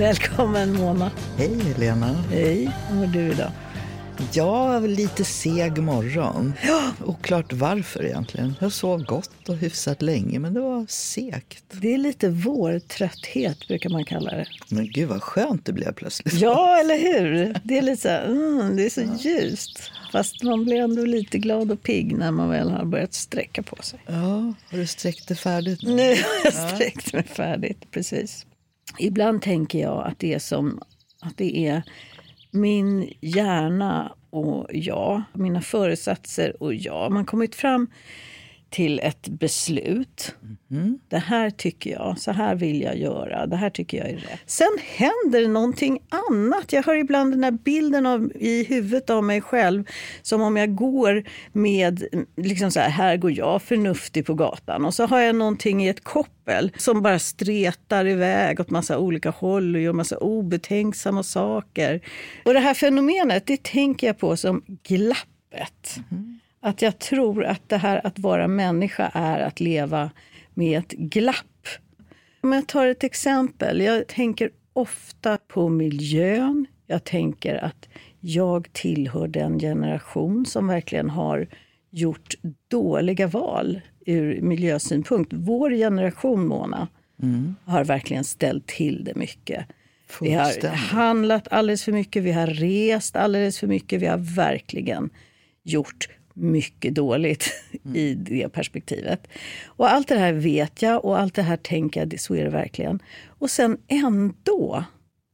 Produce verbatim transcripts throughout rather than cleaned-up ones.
Välkommen Mona. Hej Helena. Hej, hur mår du idag? Ja, lite seg morgon. Ja, oklart varför egentligen. Jag sov gott och hyfsat länge, men det var segt. Det är lite vårtrötthet brukar man kalla det. Men gud vad skönt det blev plötsligt. Ja, eller hur? Det är lite så här, mm, det är så ja. ljust. Fast man blir ändå lite glad och pigg när man väl har börjat sträcka på sig. Ja, har du sträckt det färdigt nu? Nu har jag sträckt mig färdigt, precis. Ibland tänker jag att det är som att det är min hjärna och jag, mina föresatser och jag. Man har kommit fram till ett beslut. Mm. Det här tycker jag, så här vill jag göra. Det här tycker jag är rätt. Sen händer någonting annat. Jag har ibland den här bilden av, i huvudet av mig själv. Som om jag går med, liksom så här, här går jag förnuftig på gatan. Och så har jag någonting i ett koppel som bara stretar iväg åt massa olika håll och gör massa obetänksamma saker. Och det här fenomenet, det tänker jag på som glappet. Mm. Att jag tror att det här att vara människa är att leva med ett glapp. Om jag tar ett exempel. Jag tänker ofta på miljön. Jag tänker att jag tillhör den generation som verkligen har gjort dåliga val ur miljösynpunkt. Vår generation, Mona, mm. har verkligen ställt till det mycket. Vi har handlat alldeles för mycket. Vi har rest alldeles för mycket. Vi har verkligen gjort mycket dåligt mm. i det perspektivet. Och allt det här vet jag och allt det här tänker jag, så är det verkligen. Och sen ändå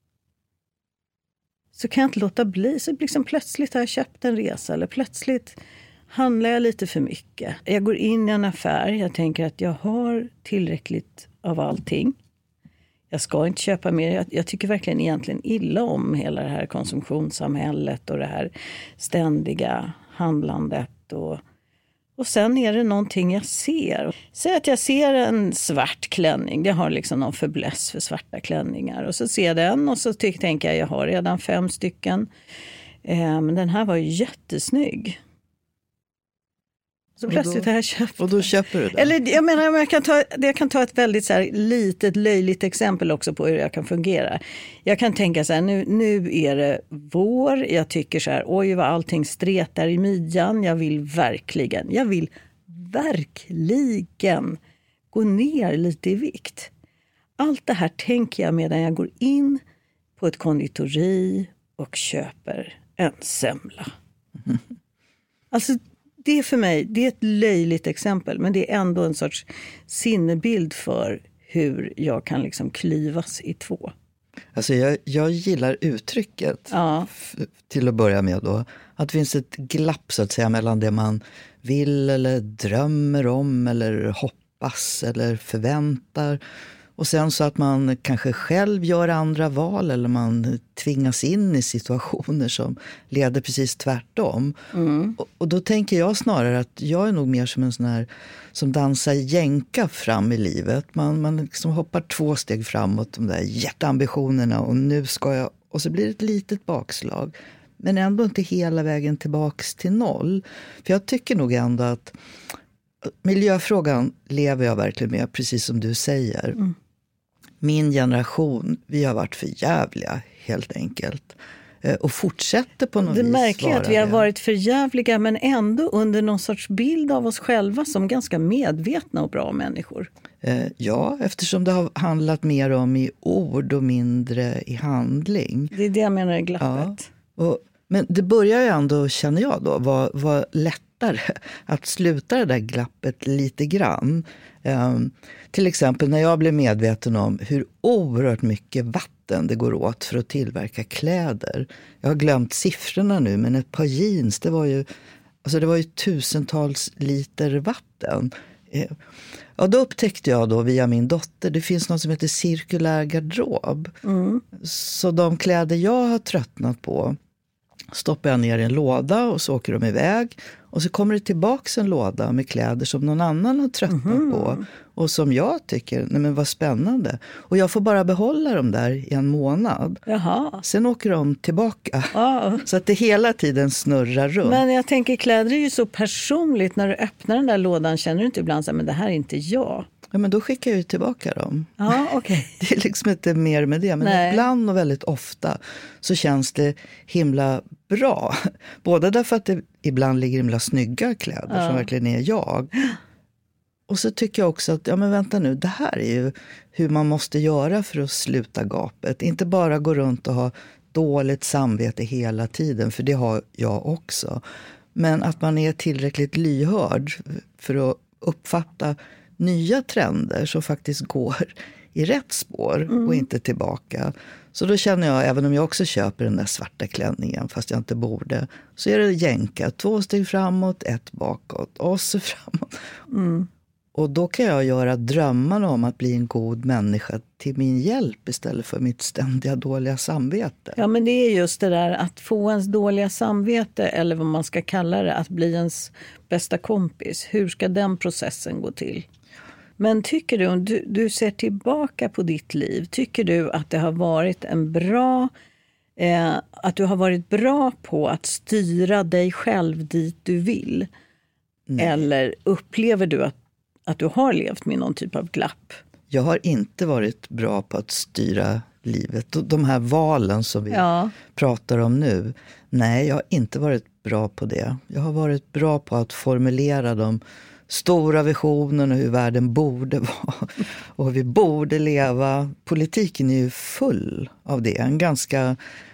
så kan jag inte låta bli. Så liksom plötsligt har jag köpt en resa eller plötsligt handlar jag lite för mycket. Jag går in i en affär, jag tänker att jag har tillräckligt av allting. Jag ska inte köpa mer. Jag, jag tycker verkligen egentligen illa om hela det här konsumtionssamhället och det här ständiga handlandet. Och, och sen är det någonting jag ser. Säg att jag ser en svart klänning. Jag har liksom någon förbläss för svarta klänningar. Och så ser jag den och så ty- tänker jag jag har redan fem stycken. Eh, men den här var ju jättesnygg. Så plötsligt har jag köpt. Och då köper du den? Eller jag menar, jag kan ta, jag kan ta ett väldigt så här litet, löjligt exempel också på hur jag kan fungera. Jag kan tänka så här, nu, nu är det vår. Jag tycker så här, oj vad allting stretar i midjan. Jag vill verkligen, jag vill verkligen gå ner lite i vikt. Allt det här tänker jag medan jag går in på ett konditori och köper en semla. Mm. Alltså det är för mig, det är ett löjligt exempel, men det är ändå en sorts sinnebild för hur jag kan liksom klyvas i två. Alltså jag, jag gillar uttrycket ja. f- till att börja med då. Att det finns ett glapp så att säga mellan det man vill eller drömmer om eller hoppas eller förväntar. Och sen så att man kanske själv gör andra val eller man tvingas in i situationer som leder precis tvärtom. Mm. Och, och då tänker jag snarare att jag är nog mer som en sån här som dansar jänka fram i livet. Man, man liksom hoppar två steg framåt, de där jätteambitionerna och nu ska jag... Och så blir det ett litet bakslag. Men ändå inte hela vägen tillbaks till noll. För jag tycker nog ändå att miljöfrågan lever jag verkligen med, precis som du säger. Mm. Min generation, vi har varit för jävliga helt enkelt. Och fortsätter på något det vis. Det märkliga är att vi har varit för jävliga men ändå under någon sorts bild av oss själva som ganska medvetna och bra människor. Eh, ja, eftersom det har handlat mer om i ord och mindre i handling. Det är det jag menar i glappet. Ja, och, men det börjar ju ändå, känner jag då, vara var lättare att sluta det där glappet lite grann. Um, till exempel när jag blev medveten om hur oerhört mycket vatten det går åt för att tillverka kläder. Jag har glömt siffrorna nu, men ett par jeans, det var ju, alltså det var ju tusentals liter vatten. Uh, ja, då upptäckte jag då via min dotter, det finns något som heter cirkulär garderob. Mm. Så de kläder jag har tröttnat på stoppar jag ner i en låda och så åker de iväg. Och så kommer det tillbaka en låda med kläder som någon annan har tröttnat mm-hmm. på. Och som jag tycker, nej men vad spännande. Och jag får bara behålla dem där i en månad. Jaha. Sen åker de tillbaka. Ah. Så att det hela tiden snurrar runt. Men jag tänker, kläder är ju så personligt. När du öppnar den där lådan känner du inte ibland så här, men det här är inte jag. Ja, men då skickar jag ju tillbaka dem. Ja, okej. Okay. Det är liksom inte mer med det. Men Nej. ibland och väldigt ofta så känns det himla bra. Både därför att det ibland ligger himla snygga kläder ja. som verkligen är jag. Och så tycker jag också att, ja men vänta nu, det här är ju hur man måste göra för att sluta gapet. Inte bara gå runt och ha dåligt samvete hela tiden, för det har jag också. Men att man är tillräckligt lyhörd för att uppfatta nya trender som faktiskt går i rätt spår mm. och inte tillbaka. Så då känner jag, även om jag också köper den där svarta klänningen fast jag inte borde, så är det jänka. Två steg framåt, ett bakåt och så framåt. Mm. Och då kan jag göra drömmarna om att bli en god människa till min hjälp istället för mitt ständiga dåliga samvete. Ja, men det är just det där att få ens dåliga samvete, eller vad man ska kalla det, att bli ens bästa kompis. Hur ska den processen gå till? Men tycker du, om du, du ser tillbaka på ditt liv, tycker du att det har varit en bra, eh, att du har varit bra på att styra dig själv dit du vill? Nej. Eller upplever du att, att du har levt med någon typ av glapp? Jag har inte varit bra på att styra livet. De här valen som vi ja. pratar om nu, nej, jag har inte varit bra på det. Jag har varit bra på att formulera de stora visionen och hur världen borde vara och hur vi borde leva. Politiken är ju full av det. En ganska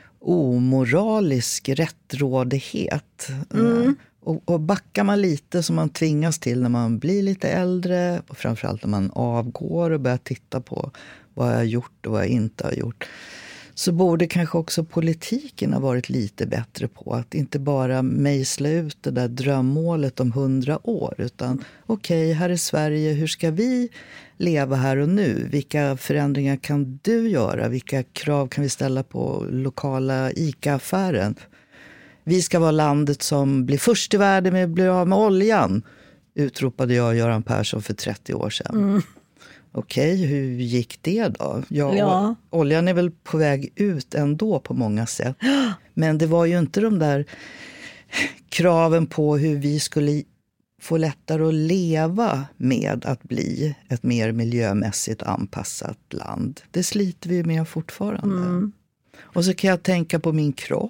omoralisk rättrådighet. Mm. Och, och backar man lite som man tvingas till när man blir lite äldre och framförallt när man avgår och börjar titta på vad jag har gjort och vad jag inte har gjort, så borde kanske också politiken ha varit lite bättre på att inte bara mejsla ut det där drömmålet om hundra år, utan okej, okay, här är Sverige, hur ska vi leva här och nu? Vilka förändringar kan du göra? Vilka krav kan vi ställa på lokala ICA-affären? Vi ska vara landet som blir först i världen med att bli av med oljan, utropade jag och Göran Persson för trettio år sedan. Mm. Okej, hur gick det då? Ja, ja. Oljan är väl på väg ut ändå på många sätt. Men det var ju inte de där kraven på hur vi skulle få lättare att leva med att bli ett mer miljömässigt anpassat land. Det sliter vi med fortfarande. Mm. Och så kan jag tänka på min kropp.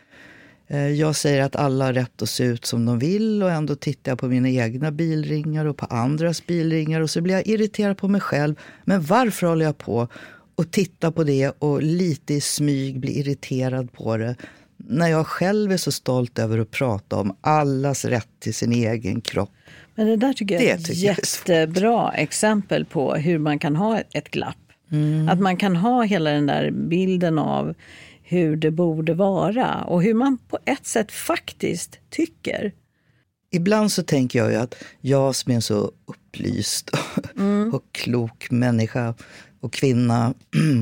Jag säger att alla har rätt att se ut som de vill, och ändå tittar jag på mina egna bilringar och på andras bilringar och så blir jag irriterad på mig själv. Men varför håller jag på och tittar på det och lite i smyg blir irriterad på det, när jag själv är så stolt över att prata om allas rätt till sin egen kropp? Men det där tycker jag är ett jättebra exempel på hur man kan ha ett glapp. Mm. Att man kan ha hela den där bilden av hur det borde vara och hur man på ett sätt faktiskt tycker. Ibland så tänker jag ju att jag som är en så upplyst mm. och klok människa och kvinna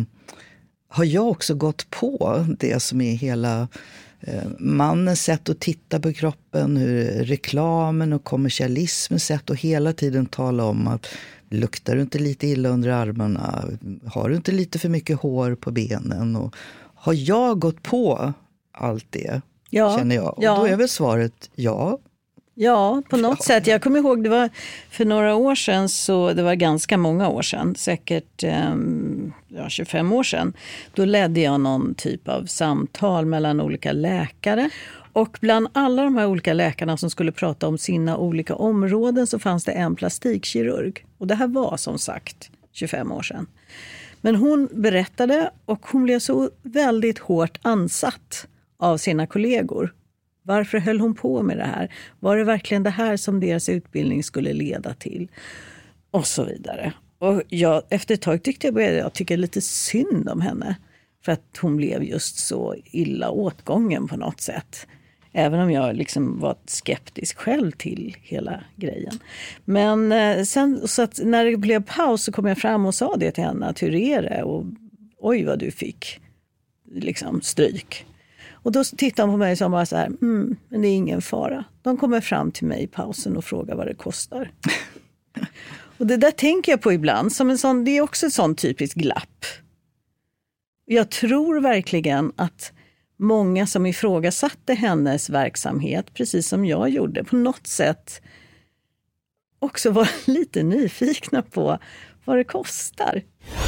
har jag också gått på det som är hela eh, mannens sätt att titta på kroppen, hur reklamen och kommersialismens sätt att hela tiden tala om att luktar du inte lite illa under armarna, har du inte lite för mycket hår på benen, och har jag gått på allt det, ja, känner jag? Och ja. Då är väl svaret ja. Ja, på något ja. sätt. Jag kommer ihåg, det var för några år sedan, så det var ganska många år sedan, säkert um, ja, tjugofem år sedan. Då ledde jag någon typ av samtal mellan olika läkare. Och bland alla de här olika läkarna som skulle prata om sina olika områden så fanns det en plastikkirurg. Och det här var som sagt tjugofem år sedan. Men hon berättade, och hon blev så väldigt hårt ansatt av sina kollegor. Varför höll hon på med det här? Var det verkligen det här som deras utbildning skulle leda till? Och så vidare. Och jag, efter ett tag tyckte jag började jag tycka lite synd om henne. För att hon blev just så illa åtgången på något sätt. Även om jag liksom var skeptisk själv till hela grejen. Men eh, sen så att när det blev paus så kom jag fram och sa det till henne. Att hur är det? Och oj vad du fick liksom stryk. Och då tittade hon på mig och sa bara så här, mm, men det är ingen fara. De kommer fram till mig i pausen och frågar vad det kostar. Och det där tänker jag på ibland. Som en sån, det är också ett sån typiskt glapp. Jag tror verkligen att många som ifrågasatte hennes verksamhet, precis som jag gjorde, på något sätt också vara lite nyfikna på vad det kostar.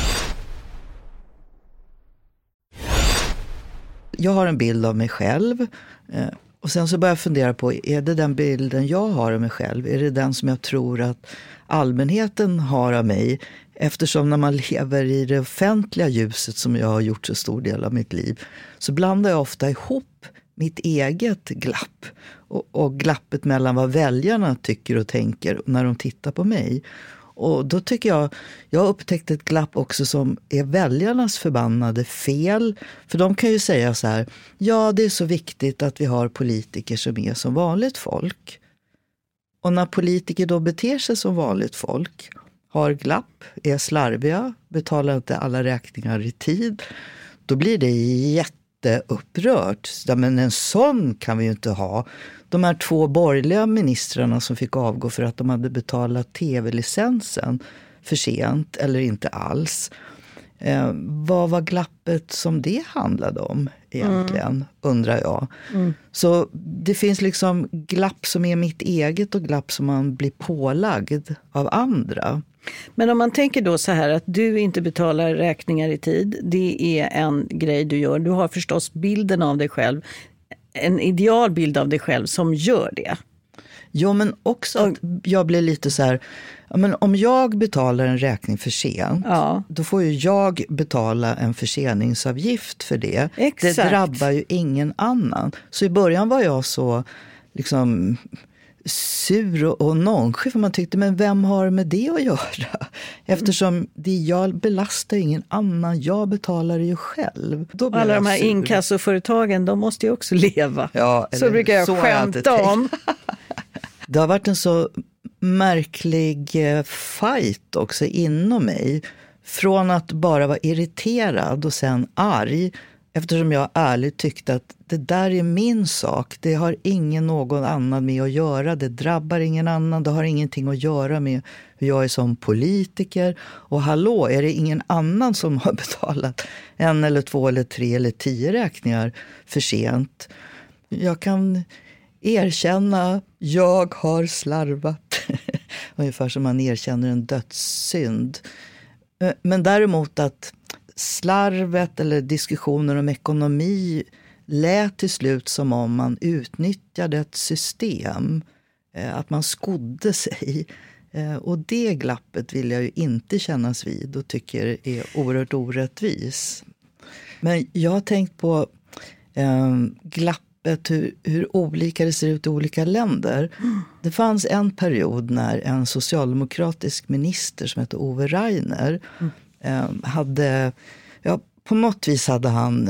Jag har en bild av mig själv och sen så börjar jag fundera på, är det den bilden jag har av mig själv? Är det den som jag tror att allmänheten har av mig? Eftersom när man lever i det offentliga ljuset, som jag har gjort så stor del av mitt liv, så blandar jag ofta ihop mitt eget glapp och, och glappet mellan vad väljarna tycker och tänker när de tittar på mig. Och då tycker jag, jag har upptäckt ett glapp också som är väljarnas förbannade fel. För de kan ju säga så här, ja, det är så viktigt att vi har politiker som är som vanligt folk. Och när politiker då beter sig som vanligt folk, har glapp, är slarviga, betalar inte alla räkningar i tid, då blir det jätteupprört. Ja, men en sån kan vi ju inte ha. De här två borgerliga ministrarna som fick avgå för att de hade betalat tv-licensen för sent eller inte alls. Eh, vad var glappet som det handlade om egentligen, mm. undrar jag. Mm. Så det finns liksom glapp som är mitt eget och glapp som man blir pålagd av andra. Men om man tänker då så här att du inte betalar räkningar i tid, det är en grej du gör. Du har förstås bilden av dig själv, en idealbild av dig själv som gör det. Ja, men också att jag blir lite så här, ja, men om jag betalar en räkning för sent, ja. Då får ju jag betala en förseningsavgift för det. Exakt. Det drabbar ju ingen annan. Så i början var jag så liksom sur och, och nonchig, för man tyckte, men vem har med det att göra? Eftersom det jag belastar ingen annan, jag betalar det ju själv. Då alla de här sur. Inkassoföretagen, de måste ju också leva. Ja, så brukar jag så skämta jag om. Det har varit en så märklig fight också inom mig. Från att bara vara irriterad och sen arg. Eftersom jag ärligt tyckte att det där är min sak. Det har ingen någon annan med att göra. Det drabbar ingen annan. Det har ingenting att göra med hur jag är som politiker. Och hallå, är det ingen annan som har betalat en eller två eller tre eller tio räkningar för sent? Jag kan erkänna, jag har slarvat. Ungefär som man erkänner en dödssynd. Men däremot att slarvet eller diskussioner om ekonomi lät till slut som om man utnyttjade ett system. Att man skodde sig. Och det glappet vill jag ju inte kännas vid och tycker är oerhört orättvis. Men jag har tänkt på eh, glapp Hur, hur olika det ser ut i olika länder. Mm. Det fanns en period när en socialdemokratisk minister som heter Ove Rainer mm. eh, hade, ja, på något vis hade han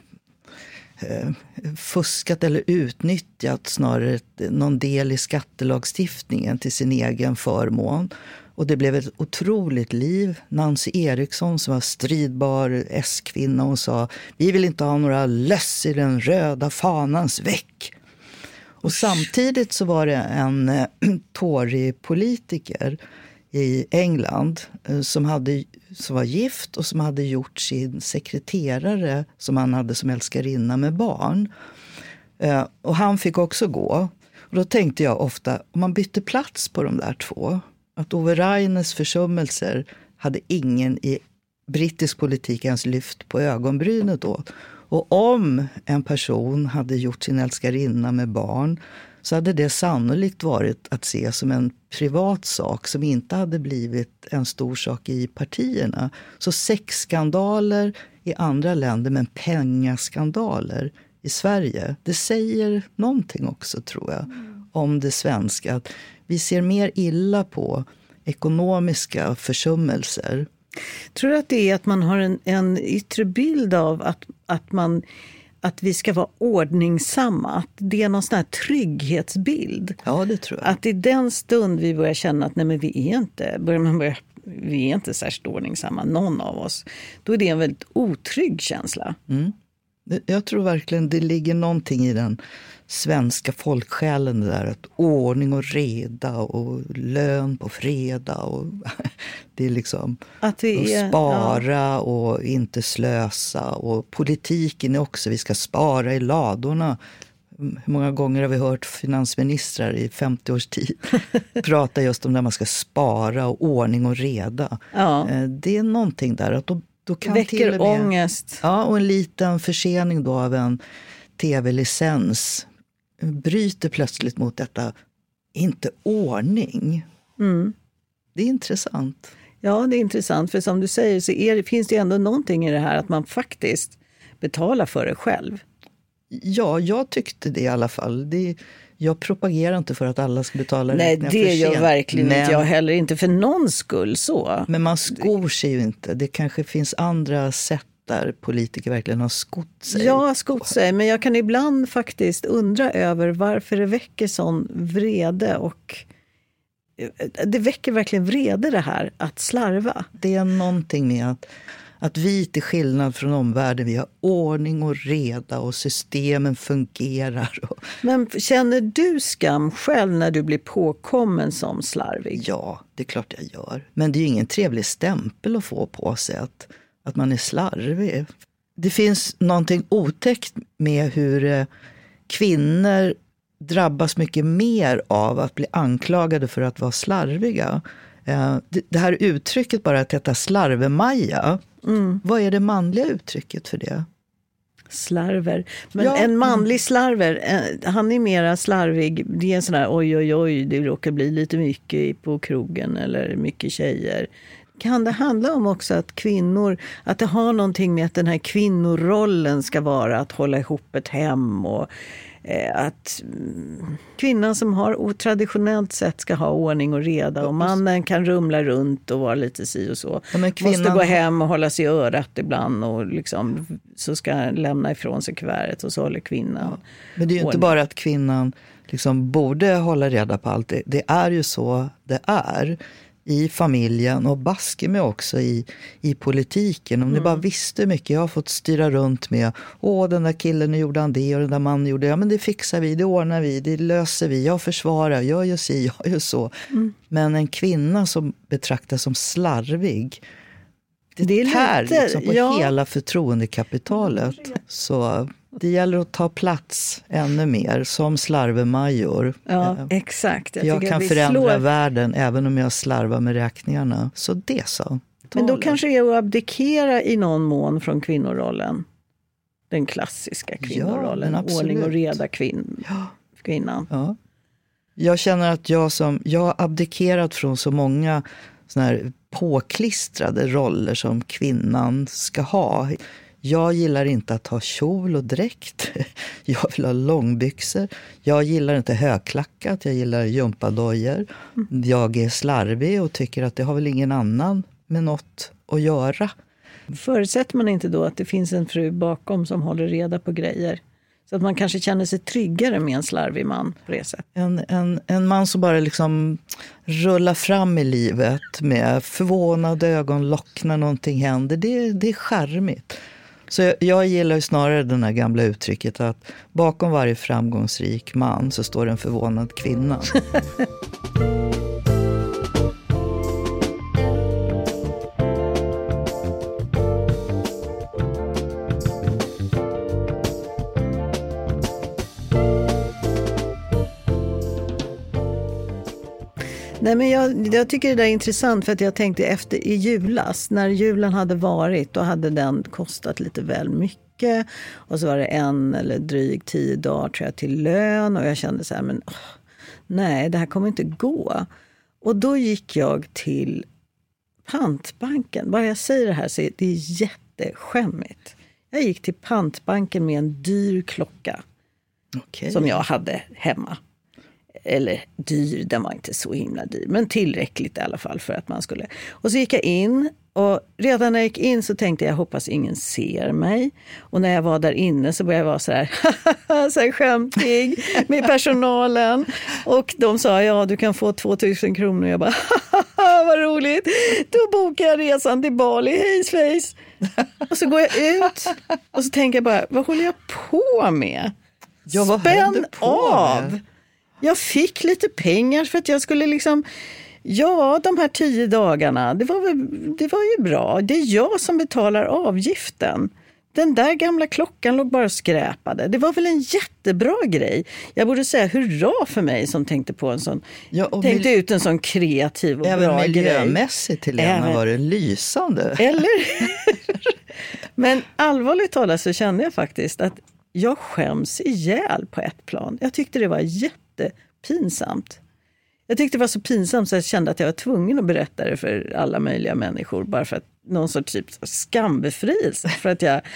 eh, fuskat eller utnyttjat snarare någon del i skattelagstiftningen till sin egen förmån. Och det blev ett otroligt liv. Nancy Eriksson som var stridbar S-kvinna och sa, vi vill inte ha några löss i den röda fanans väck. Och Usch. Samtidigt så var det en eh, Tory-politiker i England eh, som, hade, som var gift och som hade gjort sin sekreterare som han hade som älskarinna med barn. Eh, och han fick också gå. Och då tänkte jag ofta, om man bytte plats på de där två, att Ove Rainers försummelser hade ingen i brittisk politik ens lyft på ögonbrynet då. Och om en person hade gjort sin älskarinna med barn så hade det sannolikt varit att se som en privat sak som inte hade blivit en stor sak i partierna. Så sexskandaler i andra länder, men pengaskandaler i Sverige. Det säger någonting också, tror jag, om det svenska. Att vi ser mer illa på ekonomiska försummelser. Tror du att det är att man har en, en yttre bild av att, att, man, att vi ska vara ordningsamma? Att det är någon sån här trygghetsbild? Ja, det tror jag. Att i den stund vi börjar känna att nej, men vi är inte, börjar man börja, vi är inte särskilt ordningsamma, någon av oss. Då är det en väldigt otrygg känsla. Mm. Jag tror verkligen det ligger någonting i den svenska folksjälen där, att ordning och reda och lön på fredag och det är liksom att vi är, spara ja. Och inte slösa, och politiken är också, vi ska spara i ladorna Hur många gånger har vi hört finansministrar i femtio års tid prata just om när man ska spara och ordning och reda. Ja. Det är någonting där att då, då kan väcker till och med, ångest. Ja, och en liten försening då av en tv-licens bryter plötsligt mot detta. Inte ordning. Mm. Det är intressant. Ja, det är intressant. För som du säger så är, finns det ändå någonting i det här att man faktiskt betalar för det själv. Ja, jag tyckte det i alla fall. Det, jag propagerar inte för att alla ska betala Nej, räkningar det för gör sent. verkligen Men, inte jag heller. Inte för någon skull så. Men man skor sig ju inte. Det kanske finns andra sätt där politiker verkligen har skott sig. Ja, skott sig. Men jag kan ibland faktiskt undra över varför det väcker sån vrede. Och det väcker verkligen vrede det här att slarva. Det är någonting med att Att vi till skillnad från omvärlden, vi har ordning och reda och systemen fungerar. Men känner du skam själv när du blir påkommen som slarvig? Ja, det är klart jag gör. Men det är ju ingen trevlig stämpel att få på sig att, att man är slarvig. Det finns någonting otäckt med hur kvinnor drabbas mycket mer av att bli anklagade för att vara slarviga. Det här uttrycket bara att heta slarvemaja. Mm. Vad är det manliga uttrycket för det? Slarver. Men ja. En manlig slarver, han är mera slarvig. Det är en sån här oj oj oj, det råkar bli lite mycket på krogen eller mycket tjejer. Kan det handla om också att kvinnor, att det har någonting med att den här kvinnorollen ska vara att hålla ihop ett hem och att kvinnan som har otraditionellt sett ska ha ordning och reda och mannen kan rumla runt och vara lite si och så. Ja, kvinnan måste gå hem och hålla sig i örat ibland och liksom, så ska han lämna ifrån sig kuvertet och så håller kvinnan. Ja. Men det är ju inte bara att kvinnan liksom borde hålla reda på allt. Det, det är ju så det är i familjen och baske med också i, i politiken. Om mm. ni bara visste hur mycket jag har fått styra runt med. Åh, den där killen nu gjorde han det och den där mannen gjorde det. Ja, men det fixar vi, det ordnar vi, det löser vi. Jag försvarar, jag gör si, jag gör så. Mm. Men en kvinna som betraktas som slarvig, det, det är här lite, liksom på ja. hela förtroendekapitalet. Så det gäller att ta plats ännu mer som slarvemajor. Ja, exakt. Jag, jag kan förändra slår... världen även om jag slarvar med räkningarna. Så det så. Men då kanske det är att abdikera i någon mån från kvinnorollen. Den klassiska kvinnorollen. Ja, ordning och reda kvinn... ja. kvinnan. Ja. Jag känner att jag som jag har abdikerat från så många såna här påklistrade roller som kvinnan ska ha. Jag gillar inte att ha kjol och dräkt. Jag vill ha långbyxor. Jag gillar inte högklackat. Jag gillar gympadojor. Mm. Jag är slarvig och tycker att det har väl ingen annan med något att göra. Förutsätter man inte då att det finns en fru bakom som håller reda på grejer? Så att man kanske känner sig tryggare med en slarvig man på det sättet. En, en, en man som bara liksom rullar fram i livet med förvånade ögonlock när någonting händer. Det, det är charmigt. Så jag, jag gillar ju snarare det här gamla uttrycket att bakom varje framgångsrik man så står en förvånad kvinna. Nej, men jag, jag tycker det där är intressant för att jag tänkte efter i julas, när julen hade varit, då hade den kostat lite väl mycket och så var det en eller drygt tio dagar tror jag till lön och jag kände så här, men åh, nej, det här kommer inte gå. Och då gick jag till pantbanken. Bara jag säger det här så är det jätteskämmigt. Jag gick till pantbanken med en dyr klocka okay. som jag hade hemma. Eller dyr, den var inte så himla dyr. Men tillräckligt i alla fall för att man skulle. Och så gick jag in. Och redan när jag gick in så tänkte jag, hoppas ingen ser mig. Och när jag var där inne så började jag vara så här, så här skämtig med personalen. Och de sa, ja du kan få tvåtusen kronor. Och jag bara, vad roligt. Då bokar jag resan till Bali, hej svejs. Och så går jag ut och så tänker jag bara, vad håller jag på med? Ja, vad Spänn på av. Med? Jag fick lite pengar för att jag skulle liksom, ja de här tio dagarna, det var, väl, det var ju bra. Det är jag som betalar avgiften. Den där gamla klockan låg bara och skräpade. Det var väl en jättebra grej. Jag borde säga hurra för mig som tänkte på en sån, ja, tänkte mil- ut en sån kreativ och även bra grej. Även miljömässigt till Lena var det lysande. Eller? Men allvarligt talat så kände jag faktiskt att jag skäms ihjäl på ett plan. Jag tyckte det var jättepinsamt. Jag tyckte det var så pinsamt så jag kände att jag var tvungen att berätta det för alla möjliga människor. Bara för att någon sorts typ skambefrielse. För att jag,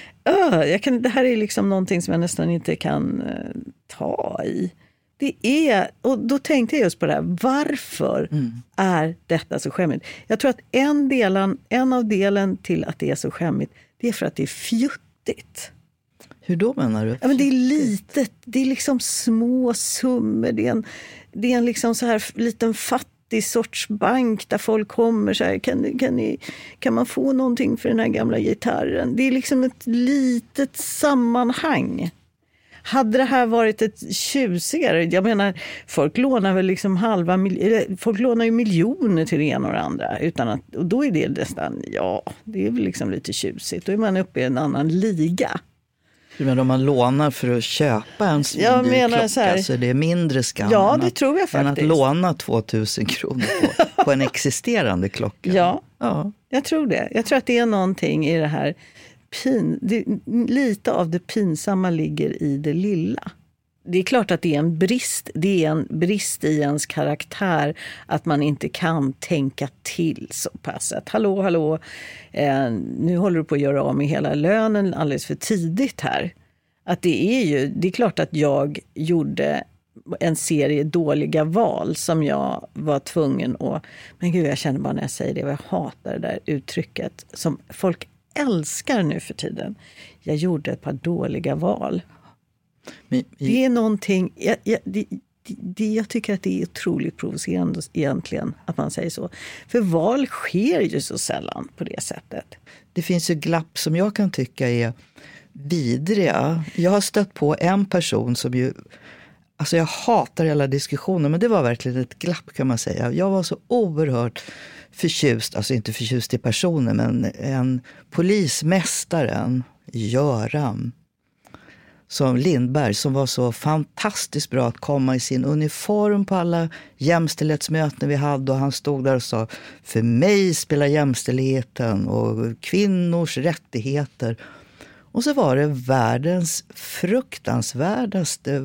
uh, jag kan, det här är liksom någonting som jag nästan inte kan uh, ta i. Det är, och då tänkte jag just på det här. Varför mm. är detta så skämmigt? Jag tror att en, delen, en av delen till att det är så skämmigt, det är för att det är fjuttigt. Hur då menar du? Ja, men det är litet, det är liksom små summor. Det är en, det är en liksom så här liten fattig sorts bank där folk kommer så här, kan, kan, ni, kan man få någonting för den här gamla gitarren? Det är liksom ett litet sammanhang. Hade det här varit ett tjusigare, jag menar, folk lånar väl liksom halva, folk lånar ju miljoner till det ena och det andra, utan att, och då är det nästan, ja, det är väl liksom lite tjusigt. Då är man uppe i en annan liga. Men om man lånar för att köpa en svindyr klocka så, här, så är det mindre skam. Ja, det tror jag faktiskt. Än att låna tvåtusen kronor på, på en existerande klocka. Ja, ja, jag tror det. Jag tror att det är någonting i det här. Pin, det, lite av det pinsamma ligger i det lilla. Det är klart att det är en brist. Det är en brist i ens karaktär att man inte kan tänka till så pass. Att hallå, hallå, eh, nu håller du på att göra av med hela lönen alldeles för tidigt här. Att det är ju, det är klart att jag gjorde en serie dåliga val som jag var tvungen att, men gud, jag känner bara när jag säger det, och jag hatar det där uttrycket som folk älskar nu för tiden. Jag gjorde ett par dåliga val. Men, i... Det är någonting, jag, jag, det, det, jag tycker att det är otroligt provocerande egentligen att man säger så. För val sker ju så sällan på det sättet. Det finns ju glapp som jag kan tycka är vidriga. Jag har stött på en person som ju, alltså jag hatar hela diskussionen, men det var verkligen ett glapp kan man säga. Jag var så oerhört förtjust, alltså inte förtjust i personen, men en polismästaren, Göran, som Lindberg, som var så fantastiskt bra att komma i sin uniform på alla jämställdhetsmöten vi hade, och han stod där och sa, för mig spelar jämställdheten och kvinnors rättigheter. Och så var det världens fruktansvärdaste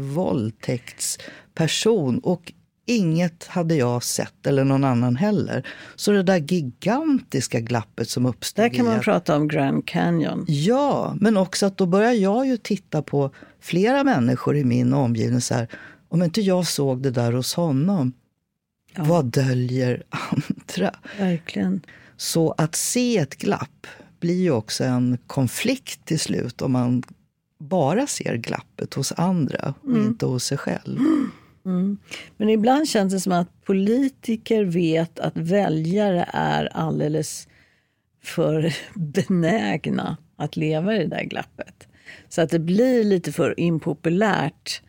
våldtäktsperson, och inget hade jag sett eller någon annan heller. Så det där gigantiska glappet som uppstod. Där kan man att, prata om Grand Canyon. Ja, men också att då börjar jag ju titta på flera människor i min omgivning så här, om inte jag såg det där hos honom, ja. Vad döljer andra? Verkligen. Så att se ett glapp blir ju också en konflikt till slut om man bara ser glappet hos andra och mm. inte hos sig själv. Mm. Mm. Men ibland känns det som att politiker vet att väljare är alldeles för benägna att leva i det där glappet. Så att det blir lite för impopulärt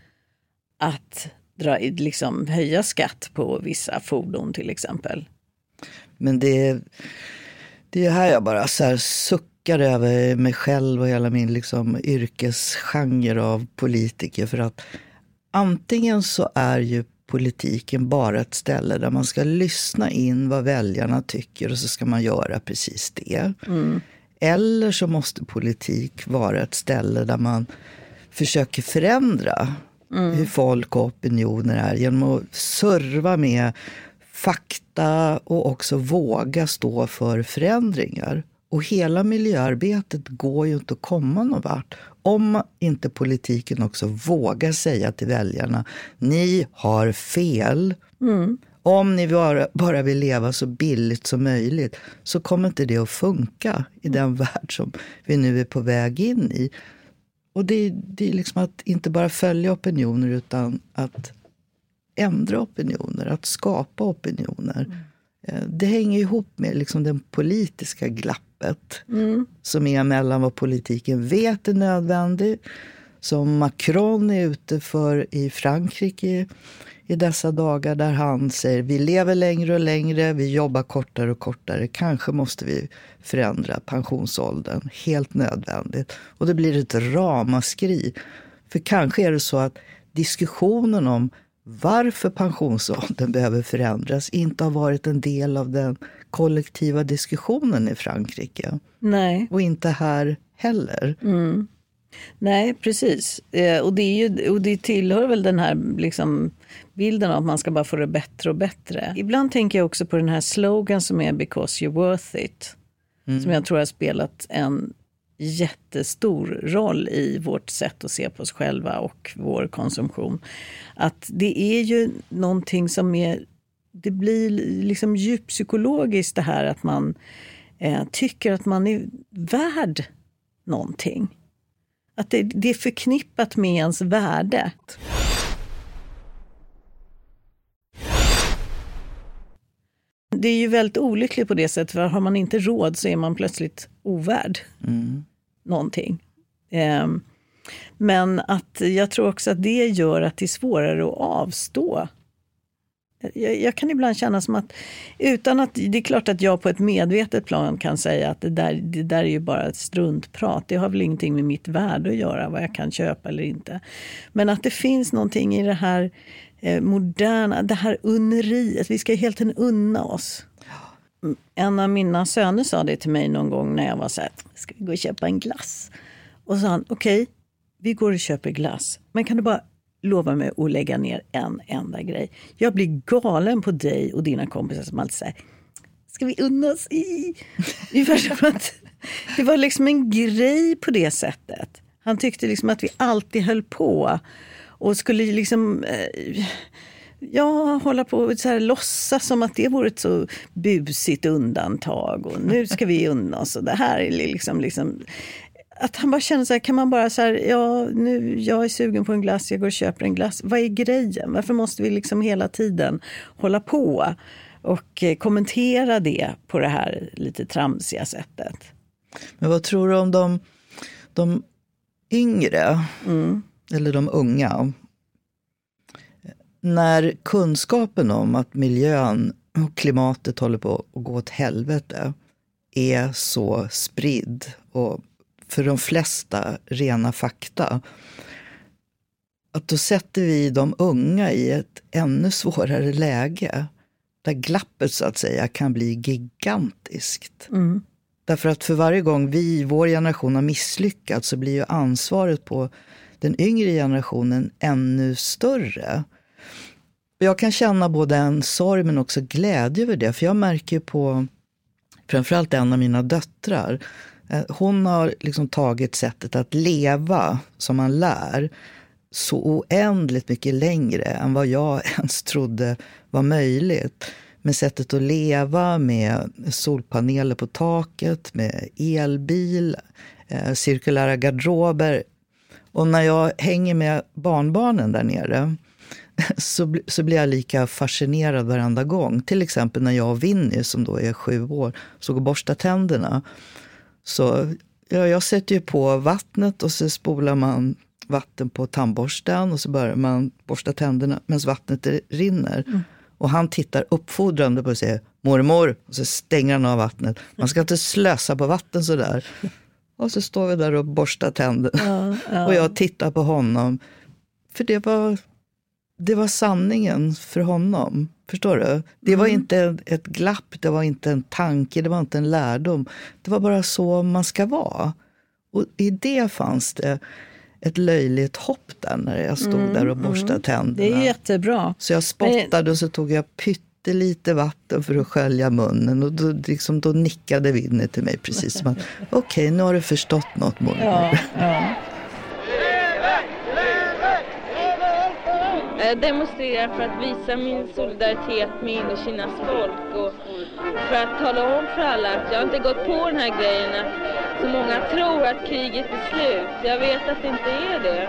att dra, liksom, höja skatt på vissa fordon till exempel. Men det, det är här jag bara så här suckar över mig själv och hela min liksom, yrkesgenre av politiker, för att antingen så är ju politiken bara ett ställe där man ska lyssna in vad väljarna tycker och så ska man göra precis det. Mm. Eller så måste politik vara ett ställe där man försöker förändra mm. hur folk och opinioner är genom att serva med fakta och också våga stå för förändringar. Och hela miljöarbetet går ju inte att komma någon vart om inte politiken också vågar säga till väljarna, ni har fel. Mm. Om ni bara, bara vill leva så billigt som möjligt så kommer inte det att funka i den värld som vi nu är på väg in i. Och det, det är liksom att inte bara följa opinioner utan att ändra opinioner, att skapa opinioner. Mm. Det hänger ihop med liksom den politiska glappet mm. som är mellan vad politiken vet är nödvändigt, som Macron är ute för i Frankrike i dessa dagar, där han säger vi lever längre och längre, vi jobbar kortare och kortare, kanske måste vi förändra pensionsåldern, helt nödvändigt. Och det blir ett ramaskri. För kanske är det så att diskussionen om varför pensionsåldern behöver förändras inte har varit en del av den kollektiva diskussionen i Frankrike. Nej. Och inte här heller. Mm. Nej, precis. Eh, och, det är ju, och det tillhör väl den här liksom, bilden av att man ska bara få det bättre och bättre. Ibland tänker jag också på den här slogan som är because you're worth it. Mm. Som jag tror har spelat en jättestor roll i vårt sätt att se på oss själva och vår konsumtion. Att det är ju någonting som är, det blir liksom djuppsykologiskt det här att man eh, tycker att man är värd någonting. Att det, det är förknippat med ens värde. Det är ju väldigt olyckligt på det sättet, för har man inte råd så är man plötsligt ovärd mm. någonting. Um, men att jag tror också att det gör att det är svårare att avstå. Jag, jag kan ibland känna som att, utan att, det är klart att jag på ett medvetet plan kan säga att det där, det där är ju bara ett struntprat. Det har väl ingenting med mitt värde att göra, vad jag kan köpa eller inte. Men att det finns någonting i det här eh, moderna, det här unneriet. Vi ska helt enkelt unna oss. En av mina söner sa det till mig någon gång när jag var så här, ska vi gå och köpa en glass? Och så sa han, okej, okay, vi går och köper glass. Men kan du bara lova mig att lägga ner en enda grej? Jag blir galen på dig och dina kompisar som alltid säger, ska vi unna oss i? Det var liksom en grej på det sättet. Han tyckte liksom att vi alltid höll på och skulle liksom eh, ja, hålla på och så här, låtsas som att det vore ett så busigt undantag och nu ska vi unna oss och det här är liksom, liksom att han bara känner så här, kan man bara så här, ja nu, jag är sugen på en glass, jag går och köper en glass. Vad är grejen? Varför måste vi liksom hela tiden hålla på och kommentera det på det här lite tramsiga sättet? Men vad tror du om de, de yngre mm. eller de unga? När kunskapen om att miljön och klimatet håller på att gå åt helvete är så spridd och för de flesta rena fakta, att då sätter vi de unga i ett ännu svårare läge där glappet så att säga kan bli gigantiskt. Mm. Därför att för varje gång vi, vår generation har misslyckats, så blir ju ansvaret på den yngre generationen ännu större. Jag kan känna både en sorg men också glädje över det. För jag märker ju på framförallt en av mina döttrar. Hon har liksom tagit sättet att leva som man lär så oändligt mycket längre än vad jag ens trodde var möjligt. Med sättet att leva, med solpaneler på taket, med elbil, eh, cirkulära garderober. Och när jag hänger med barnbarnen där nere så, så blir jag lika fascinerad varenda gång. Till exempel när jag och Vinny, som då är sju år, så går borsta tänderna. Så ja, jag sätter ju på vattnet och så spolar man vatten på tandborsten och så börjar man borsta tänderna medan vattnet rinner. Mm. Och han tittar uppfordrande på och säger, mormor, och så stänger han av vattnet. Man ska inte slösa på vatten så där. Och så står vi där och borstar tänderna. Ja, ja. Och jag tittar på honom. För det var, det var sanningen för honom. Förstår du? Det var mm. inte ett glapp, det var inte en tanke, det var inte en lärdom. Det var bara så man ska vara. Och i det fanns det ett löjligt hopp där när jag stod mm, där och borstade mm. tänderna. Det är jättebra. Så jag spottade och så tog jag pyttelite vatten för att skölja munnen. Och då, liksom, då nickade Vinny till mig precis som att okej, okay, nu har du förstått något, mormor. Ja, ja. Jag demonstrerar för att visa min solidaritet med Indokinas folk och för att tala om för alla att jag inte gått på den här grejen att så många tror att kriget är slut. Jag vet att det inte är det.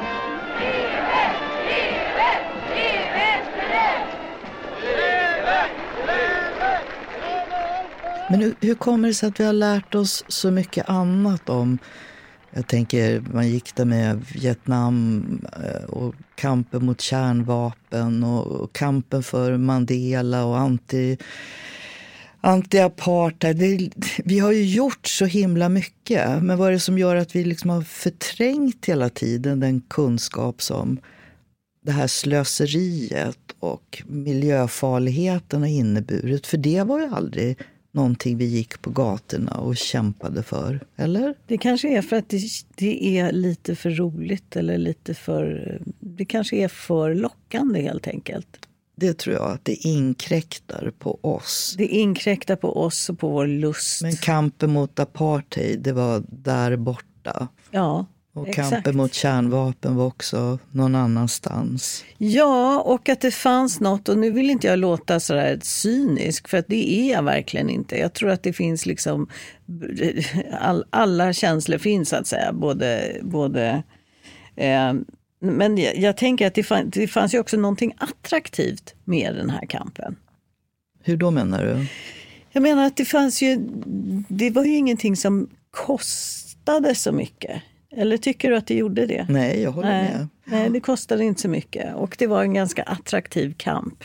Men hur, hur kommer det sig att vi har lärt oss så mycket annat om Jag tänker, man gick där med Vietnam och kampen mot kärnvapen och kampen för Mandela och anti, anti-apartheid. Det, vi har ju gjort så himla mycket, men vad är det som gör att vi liksom har förträngt hela tiden den kunskap som det här slöseriet och miljöfarligheten har inneburit? För det var ju aldrig någonting vi gick på gatorna och kämpade för, eller? Det kanske är för att det, det är lite för roligt eller lite för... Det kanske är för lockande helt enkelt. Det tror jag, att det inkräktar på oss. Det inkräktar på oss och på vår lust. Men kampen mot apartheid, det var där borta. Ja, och exakt. kampen mot kärnvapen var också någon annanstans. Ja, och att det fanns något, och nu vill inte jag låta sådär cynisk, för att det är jag verkligen inte. Jag tror att det finns liksom, all, alla känslor finns så att säga, både, både eh, men jag, jag tänker att det, fann, det fanns ju också någonting attraktivt med den här kampen. Hur då menar du? Jag menar att det fanns ju, det var ju ingenting som kostade så mycket. Eller tycker du att det gjorde det? Nej, jag håller nej, med. Nej, det kostade inte så mycket. Och det var en ganska attraktiv kamp.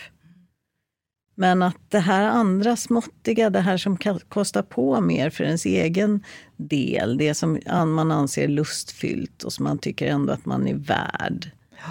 Men att det här andra småttiga, det här som kostar på mer för ens egen del, det som man anser lustfyllt och som man tycker ändå att man är värd. Ja.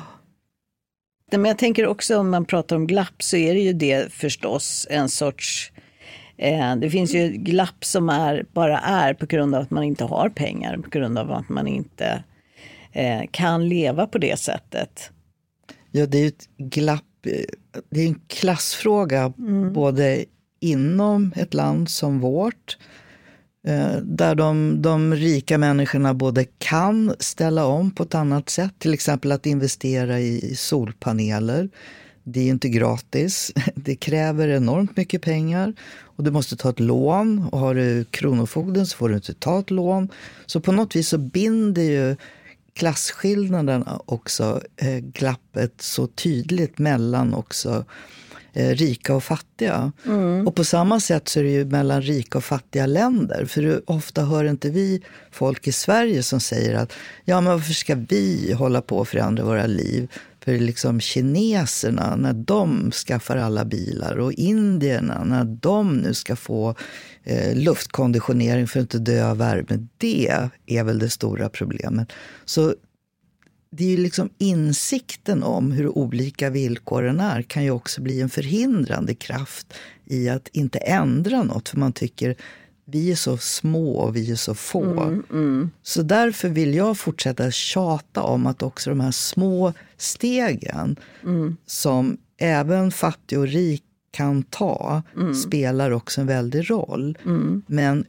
Men jag tänker också, om man pratar om glapp, så är det ju det förstås en sorts... Eh, det finns ju glapp som är, bara är på grund av att man inte har pengar, på grund av att man inte eh, kan leva på det sättet. Ja, det är ju ett glapp, det är en klassfråga mm. både inom ett land som vårt, eh, där de, de rika människorna både kan ställa om på ett annat sätt, till exempel att investera i solpaneler. Det är inte gratis, det kräver enormt mycket pengar och du måste ta ett lån, och har du kronofogden så får du inte ta ett lån. Så på något vis så binder ju klasskillnaden också eh, glappet så tydligt mellan också eh, rika och fattiga. Mm. Och på samma sätt så är det ju mellan rika och fattiga länder. För ofta hör inte vi folk i Sverige som säger att ja, men varför ska vi hålla på att förändra våra liv? För liksom kineserna, när de skaffar alla bilar, och indierna, när de nu ska få eh, luftkonditionering för att inte dö av värme, det är väl det stora problemet. Så det är ju liksom insikten om hur olika villkoren är kan ju också bli en förhindrande kraft i att inte ändra något, för man tycker vi är så små och vi är så få. Mm, mm. Så därför vill jag fortsätta tjata om att också de här små stegen mm. som även fattig och rik kan ta mm. spelar också en väldig roll. Mm. Men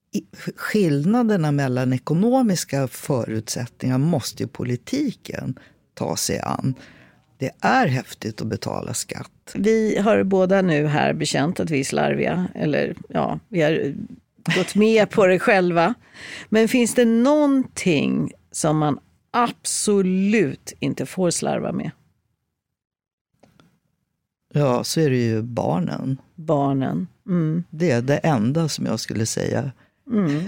skillnaderna mellan ekonomiska förutsättningar måste ju politiken ta sig an. Det är häftigt att betala skatt. Vi har båda nu här bekänt att vi är slarviga. Eller ja, vi har gått med på det själva. Men finns det någonting som man absolut inte får slarva med? Ja, så är det ju barnen. Barnen. Mm. Det är det enda som jag skulle säga. Mm.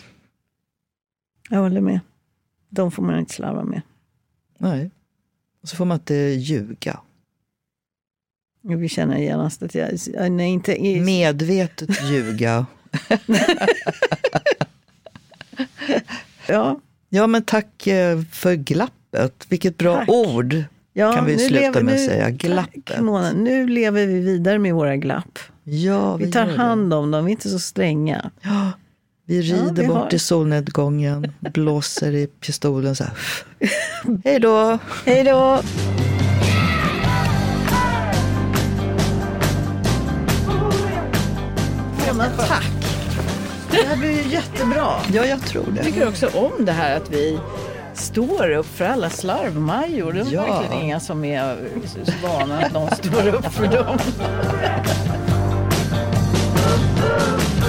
Jag håller med. De får man inte slarva med. Nej. Och så får man inte ljuga. Vi känner genast att jag... Nej, inte är... Medvetet ljuga. ja. Ja, men tack för glappet. Vilket bra tack. ord ja, kan vi sluta lever, med att säga. Glappet. Tack, nu lever vi vidare med våra glapp. Ja, vi, vi tar hand om dem, vi är inte så stränga. Ja, vi rider ja, vi bort har... i solnedgången, blåser i pistolen så här. Hej då! Hej då! Ja, men tack! Det här blir ju jättebra. Ja, jag tror det. Jag tycker också om det här att vi står upp för alla slarvmajor. Det är ja. verkligen inga som är vana att de står upp för dem.